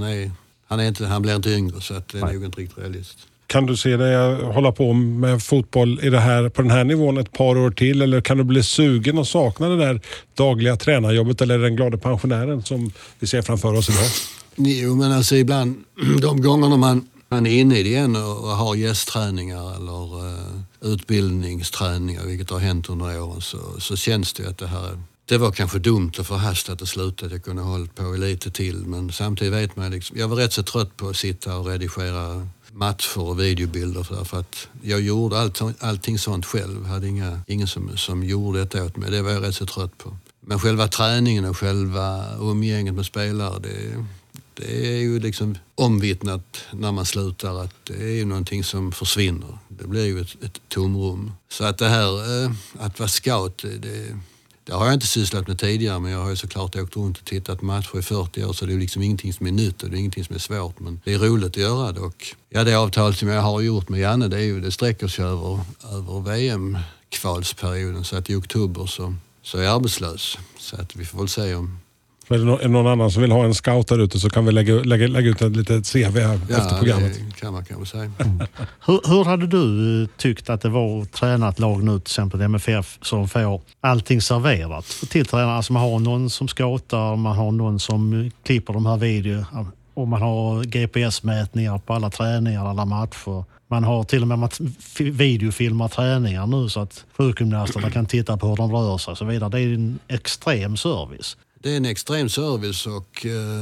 han blir inte yngre, så att det är nog inte riktigt realistiskt. Kan du se dig hålla på med fotboll på den här nivån ett par år till, eller kan du bli sugen och sakna det där dagliga tränarjobbet eller den glada pensionären som vi ser framför oss idag? Jo, men alltså ibland, de gångerna man är inne i det igen och har gästträningar eller utbildningsträningar, vilket har hänt under åren, så känns det ju att det var kanske dumt och förhastat och sluta att jag kunde ha hållit på lite till, men samtidigt vet man liksom, jag var rätt så trött på att sitta och redigera matcher och videobilder för att jag gjorde allting sånt själv. Jag hade ingen som gjorde detta åt mig. Det var jag rätt så trött på. Men själva träningen och själva umgänget med spelare, det är ju liksom omvittnat när man slutar att det är ju någonting som försvinner. Det blir ju ett tomrum. Så att det här att vara scout, det har jag inte sysslat med tidigare, men jag har ju såklart åkt runt och tittat matcher i 40 år, så det är liksom ingenting som är nytt och det är ingenting som är svårt, men det är roligt att göra det. Och det avtal som jag har gjort med Janne, det sträcker sig över VM-kvalsperioden, så att i oktober så är jag arbetslös. Så att vi får väl se om... Är det någon annan som vill ha en scout där ute, så kan vi lägga ut ett litet CV här efter programmet. Ja, det kan man kanske säga. Hur hade du tyckt att det var att träna ett lag nu, till exempel MFF, som får allting serverat till tränare? Alltså man har någon som scoutar, man har någon som klipper de här videor, och man har GPS-mätningar på alla träningar, alla matcher. Man har till och med videofilmar träningar nu, så att sjukgymnasterna kan titta på hur de rör sig och så vidare. Det är en extrem service. Det är en extrem service och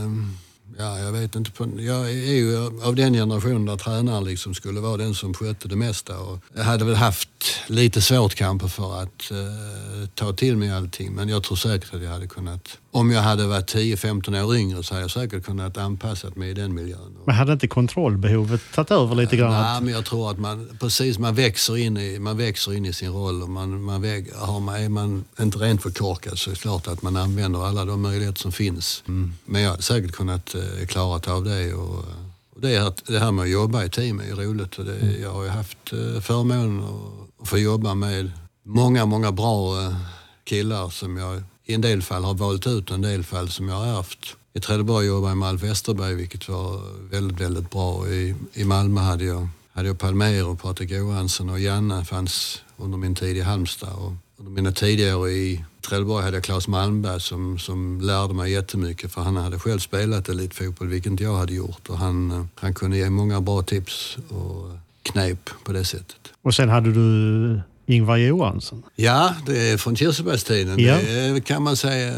jag vet inte. Jag är ju av den generationen där tränaren liksom skulle vara den som skötte det mesta. Och jag hade väl haft lite svårt kanske för att ta till mig allting. Men jag tror säkert att jag hade kunnat, om jag hade varit 10-15 år yngre, så hade jag säkert kunnat anpassa mig i den miljön. Men hade inte kontrollbehovet tagit över lite grann? Nej, men jag tror att man växer in i sin roll, och är man inte rent förkorkad, så är det klart att man använder alla de möjligheter som finns. Men jag hade säkert kunnat klara av det, och det här med att jobba i team är roligt, och jag har ju haft förmånen att få jobba med många bra killar som jag i en del fall har valt ut, och en del fall som jag har ärvt. I Trelleborg jobbade jag med Alf Westerberg, vilket var väldigt, väldigt bra. I Malmö hade jag Palmer och Patrik Johansson, och Janne fanns under min tid i Halmstad. Och under mina tidigare år i Trelleborg hade jag Claes Malmberg som lärde mig jättemycket, för han hade själv spelat elitfotboll, vilket inte jag hade gjort. Och han kunde ge många bra tips och knep på det sättet. Och sen hade du Ingvar Johansson. Ja, det är från Kirsebergstiden. Ja. Det kan man säga.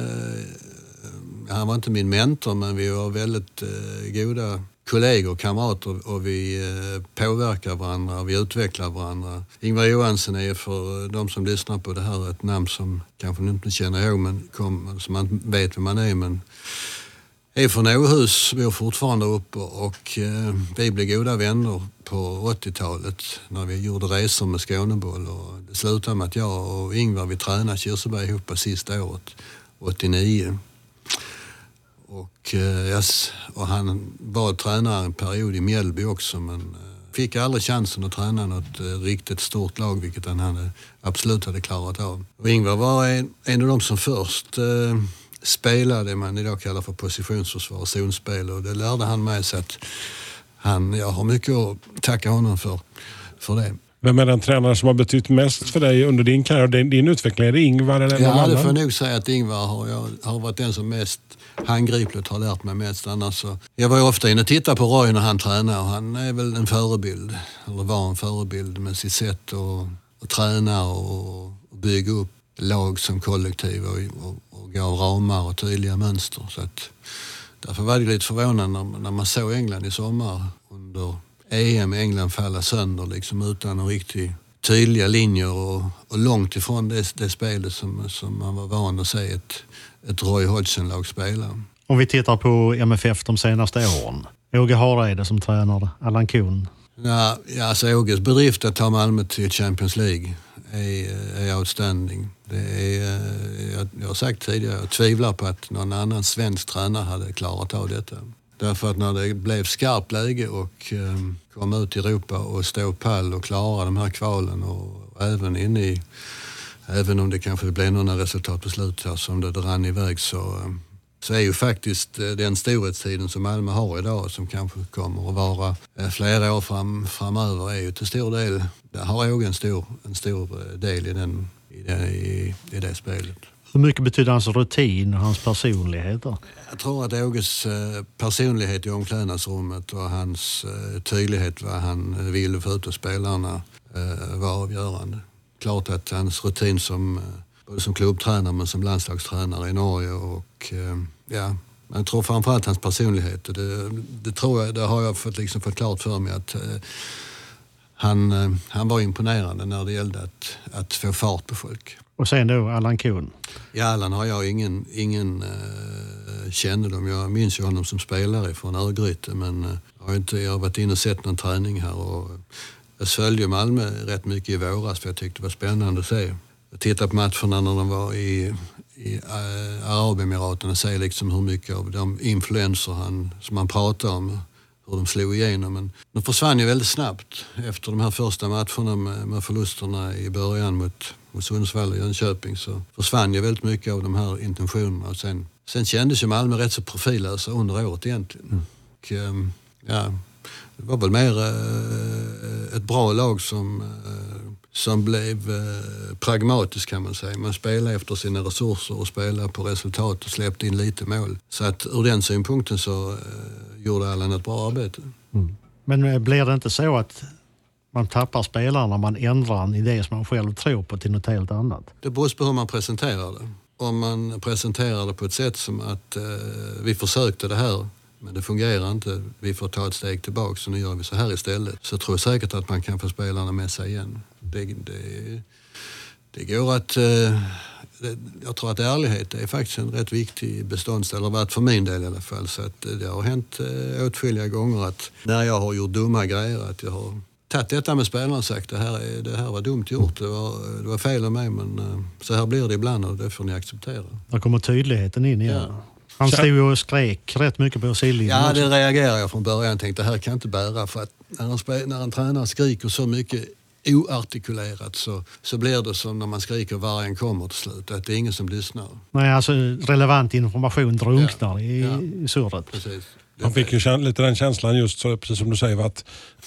Han var inte min mentor, men vi var väldigt goda kollegor och kamrater, och vi påverkar varandra och vi utvecklar varandra. Ingvar Johansson är, för de som lyssnar på det här, ett namn som kanske inte känner ihåg, men som man vet vem man är, men är från Åhus, bor fortfarande uppe, och vi blev goda vänner på 80-talet när vi gjorde resor med Skåneboll, och det slutade med att jag och Ingvar, vi tränade Kirseberg ihop på sista året, 89. Och han var tränare en period i Mjällby också, men fick aldrig chansen att träna något riktigt stort lag, vilket han absolut hade klarat av. Och Ingvar var en av de som först spelade man idag kallar för positionsförsvar, zonspel, och det lärde han mig, så att jag har mycket att tacka honom för det. Vem är den tränare som har betytt mest för dig under din karriär, din utveckling? Är det Ingvar eller någon annan? Ja, det får jag nog säga att Ingvar har varit den som mest handgripligt har lärt mig mest. Annars så, jag var ju ofta inne och tittade på Roy när han tränar, och han är väl en förebild, eller var en förebild med sitt sätt att träna och bygga upp lag som kollektiv och gav ramar och tydliga mönster. Så att Därför var det lite förvånande när man såg England i sommar under EM. England falla sönder liksom utan några riktigt tydliga linjer och långt ifrån det spelet som man var van att se ett Roy Hodgson-lag spela. Om vi tittar på MFF de senaste åren. Åge Hareide som tränare, Allan Kuhn. Ja, alltså Åges bedrift att ta Malmö till Champions League är outstanding. Jag har sagt tidigare, jag tvivlar på att någon annan svensk tränare hade klarat av detta. Därför att när det blev skarpt läge och kom ut i Europa och stå pall och klara de här kvalen och även om det kanske blev några resultat på slutet här som det rann iväg så är ju faktiskt den storhetstiden som Malmö har idag som kanske kommer att vara flera år framöver är ju till stor del, där har Åge en stor del i det spelet. Hur mycket betyder hans rutin och hans personlighet då? Jag tror att Åges personlighet i omklädnadsrummet och hans tydlighet vad han ville få ut av spelarna var avgörande. Klart att hans rutin både som klubbtränare men som landslagstränare i Norge och jag tror framförallt hans personlighet. Det tror jag, det har jag fått klart för mig att han var imponerande när det gällde att få fart på folk. Och sen då Allan Kuhn? Ja, Allan har jag ingen kännedom. Jag minns ju honom som spelare från Örgryte men jag har varit inne och sett någon träning här och jag följde Malmö rätt mycket i våras för jag tyckte det var spännande att se. Jag tittade på matcherna när de var i Arabemiraten och se liksom hur mycket av de influenser som han pratade om, hur de slog igenom. Men de försvann ju väldigt snabbt efter de här första matcherna med förlusterna i början mot Sundsvall och Jönköping så försvann ju väldigt mycket av de här intentionerna. Och sen kändes ju Malmö rätt så profillösa under året egentligen. Och, det var väl mer ett bra lag som blev pragmatisk kan man säga. Man spelade efter sina resurser och spelade på resultat och släppte in lite mål. Så att ur den synpunkten så gjorde Allan ett bra arbete. Mm. Men blir det inte så att man tappar spelarna när man ändrar en idé som man själv tror på till något helt annat? Det beror på hur man presenterar det. Om man presenterar det på ett sätt som att vi försökte det här men det fungerar inte, vi får ta ett steg tillbaka så nu gör vi så här istället. Så tror jag säkert att man kan få spelarna med sig igen. Det går att... jag tror att ärlighet är faktiskt en rätt viktig beståndsdel, eller varit för min del i alla fall. Så att det har hänt åtskilliga gånger att när jag har gjort dumma grejer att jag har tagit detta med spelarna och sagt det här var dumt gjort, det var fel av mig men så här blir det ibland och det får ni acceptera. Där kommer tydligheten in igen. Ja. Han stod ju och skrek rätt mycket på sidlinjen. Ja, det reagerade jag från början. Jag tänkte, det här kan jag inte bära. För att när en tränare skriker så mycket oartikulerat så blir det som när man skriker vargen kommer till slut. Att det är ingen som lyssnar. Nej, alltså relevant information drunknar i surret. Precis. Han fick ju lite den känslan just så, precis som du säger att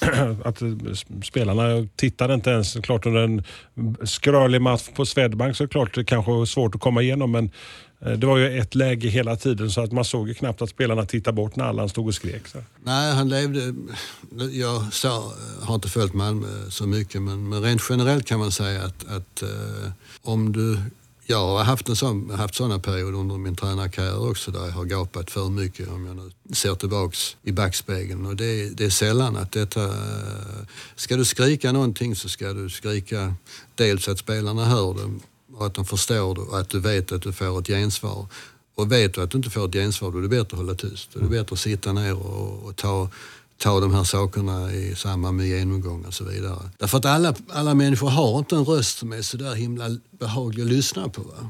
spelarna tittade inte ens klart under en skrölig match på Swedbank så klart det kanske var svårt att komma igenom men det var ju ett läge hela tiden så att man såg ju knappt att spelarna tittade bort när Allan stod och skrek. Så. Nej, han levde... Jag har inte följt Malmö så mycket men rent generellt kan man säga att om du... Jag har haft sådana perioder under min tränarkarriär också där jag har gapat för mycket om jag nu ser tillbaks i backspegeln. Och det är sällan att detta... Ska du skrika någonting så ska du skrika dels att spelarna hör det och att de förstår det och att du vet att du får ett gensvar. Och vet du att du inte får ett gensvar då är det bättre att hålla tyst. Då är det bättre att sitta ner och ta de här sakerna i samband med genomgång och så vidare. Därför att alla människor har inte en röst som är så där himla behaglig att lyssna på. Va?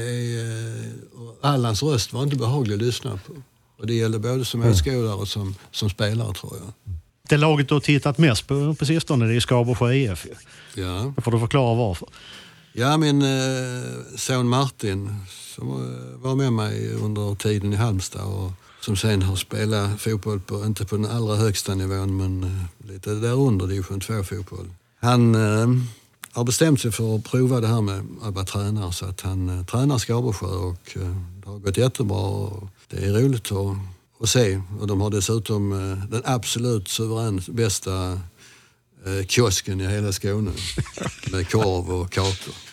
Allans röst var inte behaglig att lyssna på. Och det gäller både som åskådare och som spelare tror jag. Det laget du har tittat mest på sistone det är Skabersjö IF. Ja. Då får du förklara varför. Ja, min son Martin som var med mig under tiden i Halmstad och som sen har spelat fotboll inte på den allra högsta nivån men lite där under division 2-fotboll. Han har bestämt sig för att prova det här med att vara tränare så att han tränar Skabersjö och det har gått jättebra och det är roligt att se. Och de har dessutom den absolut suveränt bästa kiosken i hela Skåne med korv och kakor.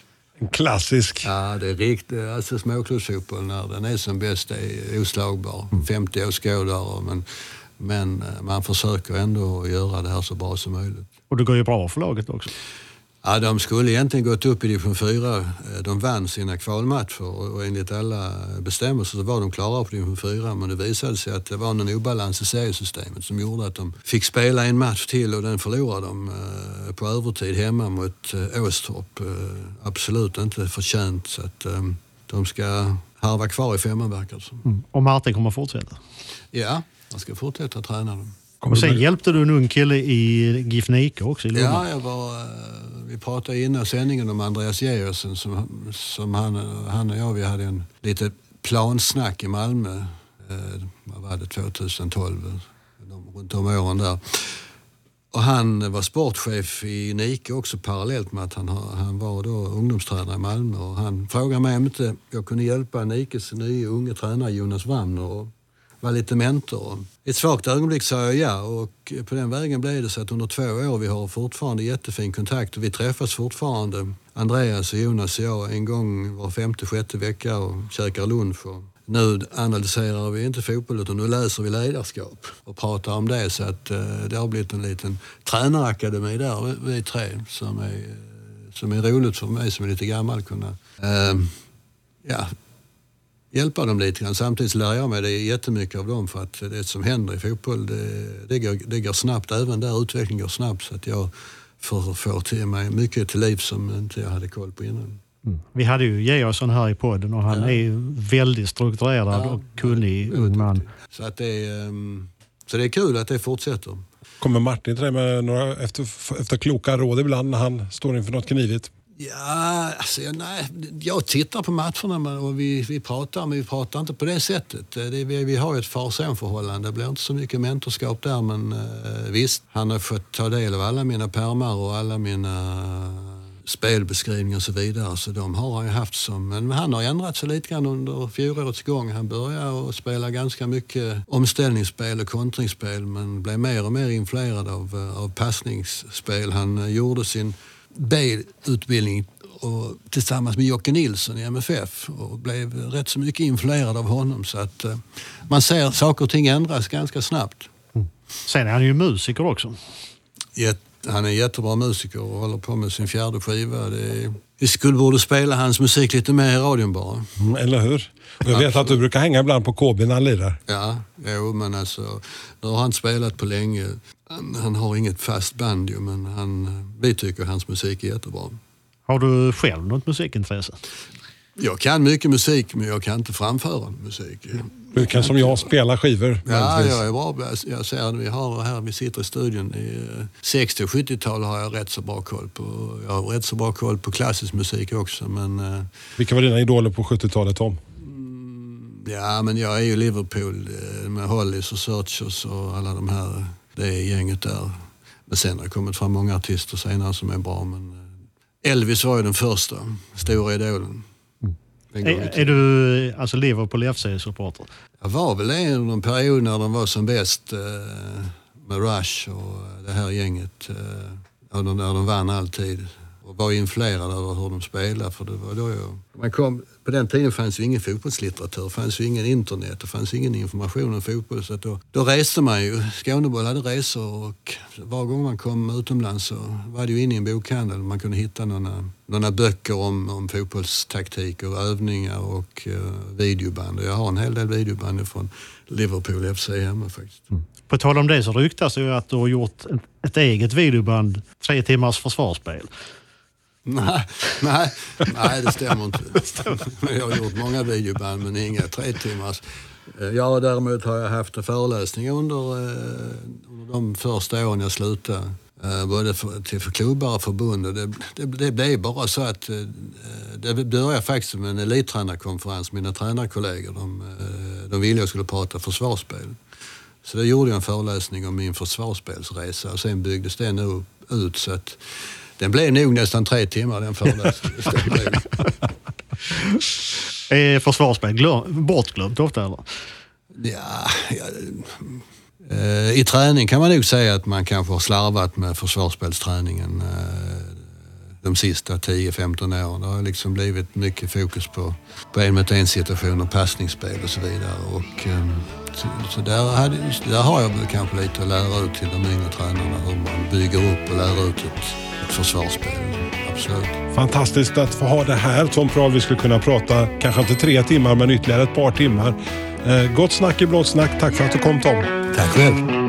Klassisk. Ja, det är riktigt. Alltså småklubbsfotboll när den är som bäst är oslagbar. 50 åskådare, men man försöker ändå göra det här så bra som möjligt. Och det går ju bra för laget också. Ja, de skulle egentligen gått upp i division 4. De vann sina kvalmatcher och enligt alla bestämmelser så var de klara på division 4. Men det visade sig att det var någon obalans i seriesystemet som gjorde att de fick spela en match till och den förlorade de på övertid hemma mot Åstorp. Absolut inte förtjänt, så att de ska harva kvar i 5:an verkar det som. Och Martin kommer fortsätta? Ja, jag ska fortsätta träna dem. Och sen hjälpte du en ung kille i GIF Nike också i Lund. Ja, vi pratade innan sändningen om Andreas Georgsen som han och jag, vi hade en lite plansnack i Malmö. Vad var det, 2012, runt de åren där. Och han var sportchef i Nike också parallellt med att han var då ungdomstränare i Malmö. Och han frågade mig om inte jag kunde hjälpa Nikes nya unga tränare Jonas Wramner och var lite mentor. I ett svagt ögonblick sa jag ja, och på den vägen blev det så att under 2 år vi har fortfarande jättefin kontakt och vi träffas fortfarande, Andreas och Jonas och jag, en gång var 5-6 vecka och käkar lunch. Och nu analyserar vi inte fotboll utan nu läser vi ledarskap och pratar om det, så att det har blivit en liten tränarakademi där, vi 3, som är roligt för mig som är lite gammal kunna hjälpa dem lite grann. Samtidigt lär jag mig det jättemycket av dem, för att det som händer i fotboll, det går snabbt. Även där utvecklingen går snabbt, så att jag får till mig mycket till liv som inte jag hade koll på innan. Vi hade ju Georgsson här i podden och han är ju väldigt strukturerad och kunnig ung man. Så att det är kul att det fortsätter. Kommer Martin till dig med några efter kloka råd ibland när han står inför något knivigt? Ja, alltså, jag tittar på matcherna och vi pratar, men vi pratar inte på det sättet. Vi har ju ett far-son-förhållande. Det blir inte så mycket mentorskap där, men visst. Han har fått ta del av alla mina pärmar och alla mina spelbeskrivningar och så vidare. Så de har han ju haft som... Men han har ändrat sig lite grann under fjolårets gång. Han började att spela ganska mycket omställningsspel och kontringsspel, men blev mer och mer influerad av passningsspel. Han gjorde sin B-utbildning och tillsammans med Jocke Nilsson i MFF och blev rätt så mycket influerad av honom, så att man ser saker och ting ändras ganska snabbt. Sen är han ju musiker också. Han är en jättebra musiker och håller på med sin 4:e skiva. Vi skulle borde spela hans musik lite mer i radion bara. Eller hur? Och jag vet att du brukar hänga ibland på KB när han lirar. Ja, men alltså, nu har han spelat på länge. Han har inget fast band ju, men vi tycker hans musik är jättebra. Har du själv något musikintresse? Jag kan mycket musik, men jag kan inte framföra musik. Du kan som jag spela skivor. Ja, jag är bra. Jag ser att vi sitter i studion. I 60- och 70-tal har jag rätt så bra koll på. Jag har rätt så bra koll på klassisk musik också. Men, vilka var dina idoler på 70-talet, Tom? Ja, men jag är ju Liverpool med Hollies och Searchers och alla de här. Det är gänget där. Men sen har det kommit fram många artister senare som är bra. Men Elvis var ju den första stora idolen. Är du alltså Liverpool FC-supporter? Jag var väl en period när de var som bäst med Rush och det här gänget. När de vann alltid. Och var influerad över hur de spelade. För det var då på den tiden fanns ju ingen fotbollslitteratur, fanns ju ingen internet, det fanns ingen information om fotboll. Så att då reste man ju. Skåneboll hade resor och var gång man kom utomlands så var det ju inne i en bokhandel. Man kunde hitta några böcker om fotbollstaktik och övningar och videoband. Och jag har en hel del videoband från Liverpool FC hemma faktiskt. På tal om det så ryktas det ju att du har gjort ett eget videoband, 3 timmars försvarsspel. Nej, det stämmer inte. Jag har gjort många videoband men inga 3 timmars. Däremot har jag haft en föreläsning under de första åren jag slutade. Både för klubbar och förbund. Det blev bara så att det började faktiskt med en elittränarkonferens. Mina tränarkollegor de ville jag skulle prata försvarsspel. Så då gjorde jag en föreläsning om min försvarsspelsresa och sen byggdes den nu ut så att den blev nog nästan 3 timmar den föreläsningen. Är försvarsspel bortglömt ofta eller? I träning kan man nog säga att man kanske har slarvat med försvarsspelsträningen. de sista 10-15 åren. Det har liksom blivit mycket fokus på 1-mot-1 situationer, passningsspel och så vidare. Och, så där har jag väl kanske lite att lära ut till de yngre tränarna hur man bygger upp och lär ut ett försvarsspel. Absolut. Fantastiskt att få ha det här, Tom Prahl. Vi skulle kunna prata kanske inte 3 timmar men ytterligare ett par timmar. Gott snack i Blått snack. Tack för att du kom, Tom. Tack själv.